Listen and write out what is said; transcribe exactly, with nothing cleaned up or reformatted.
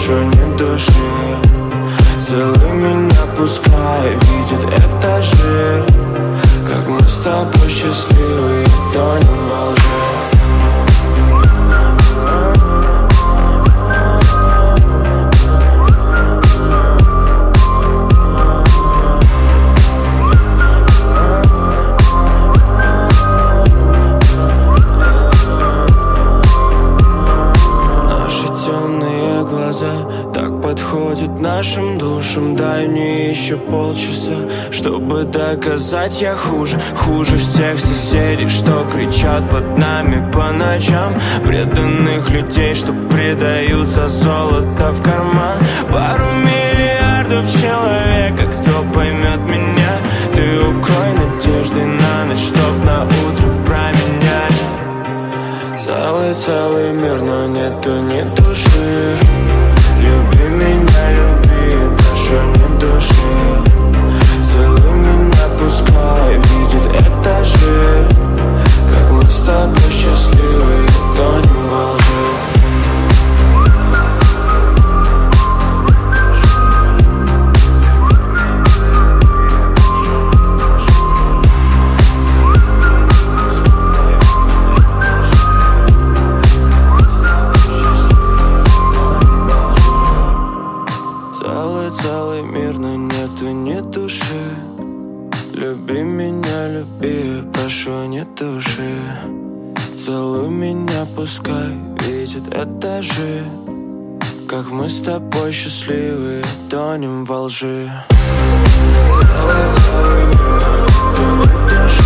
прошу, не души. Целуй меня, пускай видит этажи. Как мы с тобой счастливы, тонем во лжи. Так подходит нашим душам. Дай мне еще полчаса, чтобы доказать я хуже. Хуже всех соседей, что кричат под нами по ночам. Преданных людей, что предают за золото в карман. Пару миллиардов человек, кто поймет меня. Ты укрой надежды на ночь, чтоб на утро променять. Целый, целый мир, но нету ни души. Люби меня, люби, прошу, не души. Целуй меня, пускай видит этажи. Как мы с тобой счастливы, тонем во лжи. Целый мир, но нету ни души. Люби меня, люби, прошу, не души. Целуй меня, пускай видит этажи. Как мы с тобой счастливы, тонем во лжи. Целый, целый мир, но нету ни души.